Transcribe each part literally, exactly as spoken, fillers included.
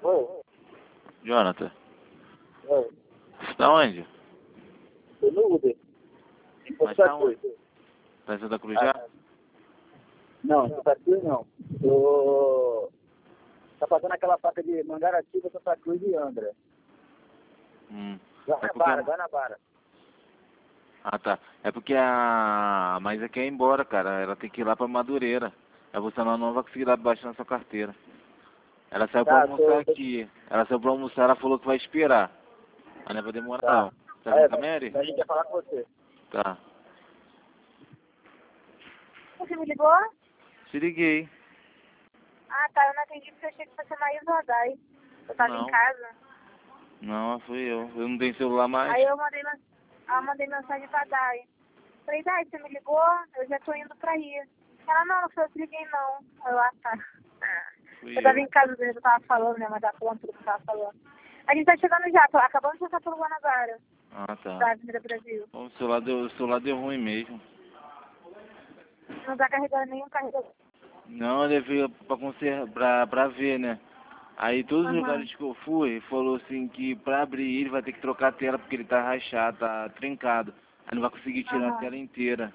Oi. Jonathan, Oi. você tá onde? Tô no Uber. Em Mas Santa tá Cruz. onde? Tá em Santa Cruz já? Ah, não, Santa Cruz não. Tô... Tá passando aquela faca de Mangaratiba, Santa Cruz e Andra. Hum. É Guanabara, porque... Guanabara. Ah, tá. É porque a Maísa quer ir embora, cara. Ela tem que ir lá pra Madureira. Aí você não, não vai conseguir dar baixo na sua carteira. Ela saiu pra Tá, almoçar tô... tô... aqui. Ela saiu pra almoçar, ela falou que vai esperar. Mas não vai demorar Tá. não. Tá É, com a Mary? a gente quer falar com você. Tá. Você me ligou? Te liguei. Ah, tá. Eu não atendi porque eu achei que fosse Maísa Odai. Eu tava Não. em casa. Não, fui eu. Eu não tenho celular mais. Aí eu mandei, mens- aí eu mandei mensagem pra Dai. Falei, Dai, você me ligou? Eu já tô indo pra ir. Ela, não, não foi eu que liguei, não. Aí eu, ah, tá. Fui Eu tava eu. em casa desde eu tava falando, né? Mas da conta do que eu tava falando. A gente tá chegando já. tô- Acabamos de passar pelo Guanabara, Ah, tá. da Avenida Brasil. O celular deu, o celular deu ruim mesmo. Não tá carregando nenhum carregador. Não, eu levei pra, conser... pra, pra ver, né? Aí todos os Aham. lugares que eu fui, falou assim que pra abrir ele vai ter que trocar a tela porque ele tá rachado, tá trincado. Aí não vai conseguir tirar a Aham. tela inteira.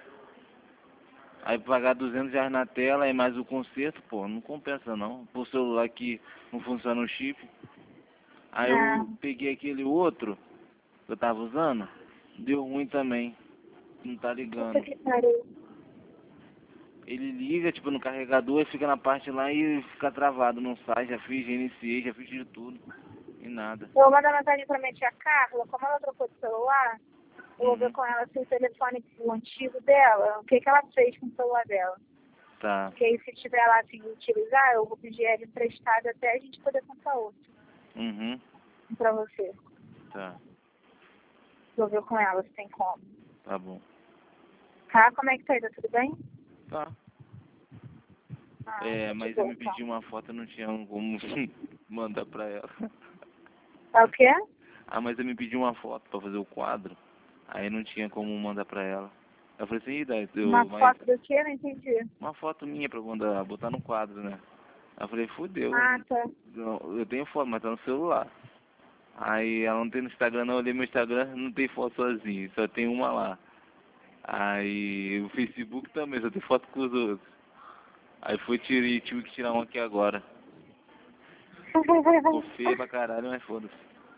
Aí pagar duzentos reais na tela e mais o conserto, pô, não compensa não. Por celular que não funciona o chip. Aí eu É. peguei aquele outro que eu tava usando, deu ruim também. Não tá Puta ligando. que pariu. Ele liga, tipo, no carregador e fica na parte lá e fica travado, não sai, já fiz, já iniciei, já fiz de tudo. E nada. Eu vou mandar mensagem pra minha tia Carla, como ela trocou de celular, eu vou ver Uhum. com ela se o telefone o antigo dela, o que, que ela fez com o celular dela. Tá. Porque aí se tiver lá assim utilizar, eu vou pedir ela emprestado até a gente poder comprar outro Uhum. pra você. Tá. Vou ver com ela se tem como. Tá bom. Tá? Como é que tá aí? Tá tudo bem? Tá. Ah, É, de mas eu boa, me então. pedi uma foto e não tinha como mandar pra ela. É o quê? Ah, mas eu me pedi uma foto pra fazer o quadro. Aí não tinha como mandar pra ela. Eu falei assim, "Ih, daí, Uma eu, mas foto do quê? Não entendi. uma foto minha pra mandar, botar no quadro, né? Aí eu falei, fudeu. Ah, tá. Eu, eu tenho foto, mas tá no celular. Aí ela não tem no Instagram, não, eu olhei meu Instagram, não tem foto sozinho, só tem uma lá. Aí o Facebook também, só tem foto com os outros. Aí fui tirei, tive que tirar uma aqui agora. Ficou feia pra caralho, mas foda-se.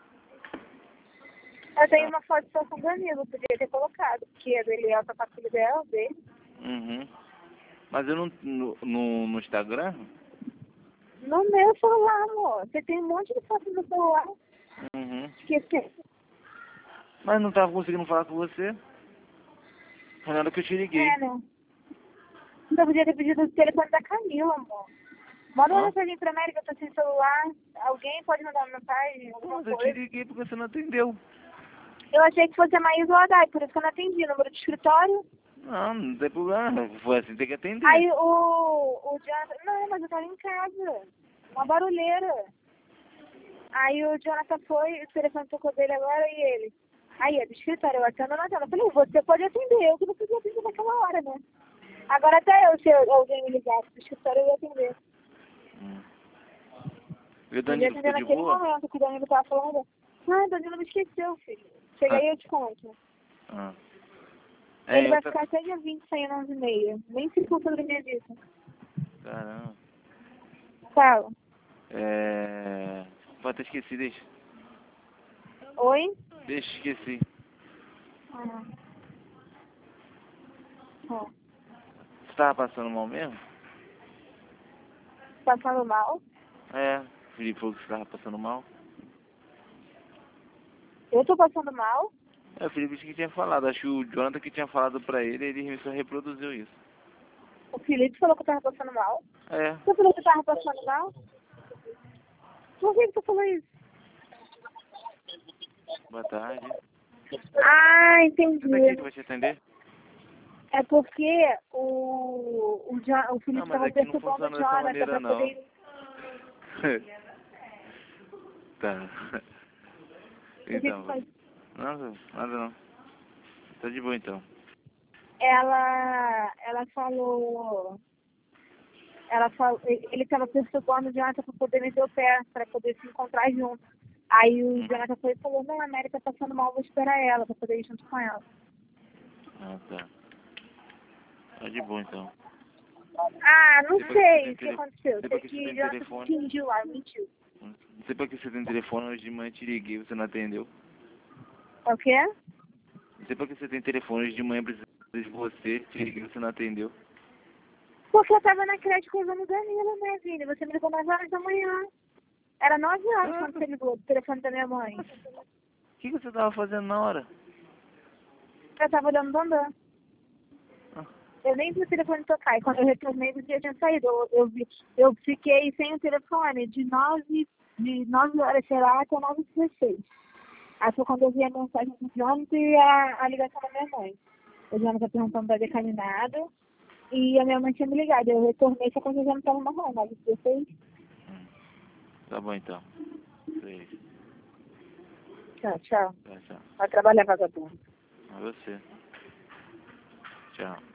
Eu tenho uma foto só com o Danilo, podia ter colocado, porque a dele é a pra filho dela, dele. Uhum. Mas eu não, no, no, no Instagram? No meu celular, amor. Você tem um monte de foto no celular. Uhum. Esqueci. Mas não tava conseguindo falar com você. Foi na hora que eu te liguei. É, né? Então podia ter pedido o telefone da Camila, amor. Manda uma Hã? mensagem pra América, eu tô sem celular. Alguém pode mandar uma mensagem, alguma Mas eu te coisa. liguei porque você não atendeu. Eu achei que fosse a Maísa Odai, por isso que eu não atendi. Número de escritório. Não, não tem problema. Foi assim, tem que atender. Aí o, o Jonathan... Não, mas eu tava em casa. Uma barulheira. Aí o Jonathan foi, o telefone tocou dele agora e ele. Aí, é do escritório, eu atendo na tela. Eu falei, você pode atender, eu que não podia atender naquela hora, né? Agora até eu, se alguém me ligasse do escritório, eu ia atender. Hum. E o Eu ia Danilo ficou atender de naquele boa? momento que o Danilo tava falando. Ah, o Danilo me esqueceu, filho. Chega Ah. aí, eu te conto. Ah. Ele É, vai eu tá... ficar até dia vinte, saindo onze e meia. Nem se for sobre minha disso. Caramba. Fala. É... Pode ter esquecido, deixa. Oi? Deixa, esqueci. Ah. Ah. Você tava passando mal mesmo? Passando mal? É. O Felipe falou que você tava passando mal. Eu tô passando mal? É, o Felipe disse que tinha falado. Acho que o Jonathan que tinha falado pra ele, ele só reproduziu isso. O Felipe falou que eu tava passando mal? É. Você falou que eu tava passando mal? Por que que você falou isso? Boa tarde. Ah, Você tá aqui, entendi. tu vai te atender? É porque o, o, Jo- o Não, Felipe mas tava aqui não perturbando o funciona dessa Jonathan maneira, pra não. poder... Tá. O que Então, que faz? nada, nada não. Tá de boa então. Ela, ela falou... ela falou, ele estava perturbando o Jonathan para poder meter o pé, para poder se encontrar junto. Aí o Hum. Jonathan foi e falou, não, a América tá passando mal, vou esperar ela para poder ir junto com ela. Ah, tá. Tá de boa, então. Ah, não Depois sei que o que você tem aconteceu. depois Sei que você que tem o Jonathan telefone. fingiu lá, mentiu. Não sei pra que você tem telefone, hoje de manhã eu te liguei, você não atendeu. O quê? Não sei pra que você tem telefone, hoje de manhã precisava de você, te liguei, você não atendeu. Porque eu tava na crédito coisando Danilo, né, Vini? Você me ligou nove horas da manhã. Era nove horas quando você ligou do telefone da minha mãe. O que, que você tava fazendo na hora? Eu tava olhando o Bambam. Ah, Eu nem vi o telefone tocar. E quando eu retornei, você já tinha saído. Eu, eu, vi, eu fiquei sem o telefone de nove, de nove horas, sei lá, até nove e dezesseis. Aí foi quando eu vi a mensagem do Jonathan e a, a ligação da minha mãe. O Jonathan perguntando da decaminada. E a minha mãe tinha me ligado. Eu retornei só quando eu já não estava mais lá, nove e dezesseis. hum. Tá bom, então. Sei. Tchau, tchau. Tá, tchau. Vai trabalhar, vagabundo. A você. Tchau.